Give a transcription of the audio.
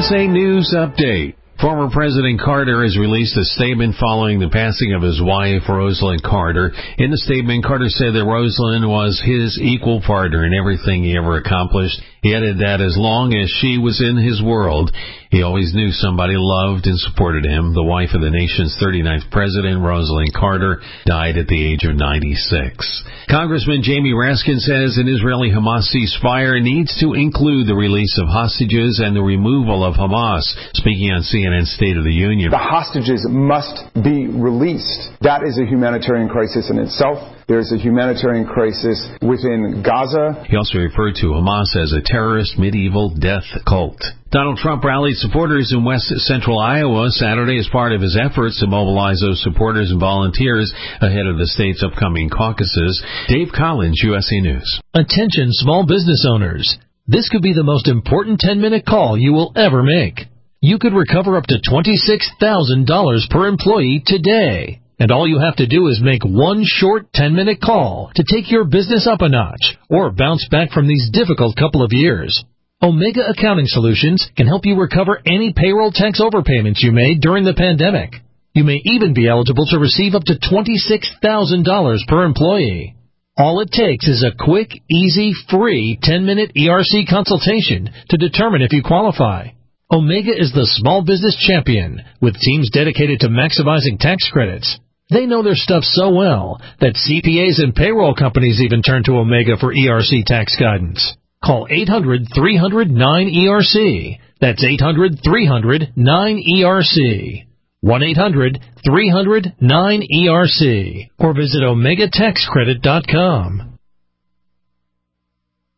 USA News Update. Former President Carter has released a statement following the passing of his wife, Rosalynn Carter. In the statement, Carter said that Rosalynn was his equal partner in everything he ever accomplished. He added that as long as she was in his world, he always knew somebody loved and supported him. The wife of the nation's 39th president, Rosalynn Carter, died at the age of 96. Congressman Jamie Raskin says an Israeli-Hamas ceasefire needs to include the release of hostages and the removal of Hamas. Speaking on CNN State of the Union, the hostages must be released. That is a humanitarian crisis in itself. There's a humanitarian crisis within Gaza. He also referred to Hamas as a terrorist medieval death cult. Donald Trump rallied supporters in west central Iowa Saturday as part of his efforts to mobilize those supporters and volunteers ahead of the state's upcoming caucuses. Dave Collins, USA News. Attention small business owners. This could be the most important 10-minute call you will ever make. You could recover up to $26,000 per employee today. And all you have to do is make one short 10-minute call to take your business up a notch or bounce back from these difficult couple of years. Omega Accounting Solutions can help you recover any payroll tax overpayments you made during the pandemic. You may even be eligible to receive up to $26,000 per employee. All it takes is a quick, easy, free 10-minute ERC consultation to determine if you qualify. Omega is the small business champion with teams dedicated to maximizing tax credits. They know their stuff so well that CPAs and payroll companies even turn to Omega for ERC tax guidance. Call 800-300-9ERC. That's 800-300-9ERC. 1-800-300-9ERC. Or visit OmegaTaxCredit.com.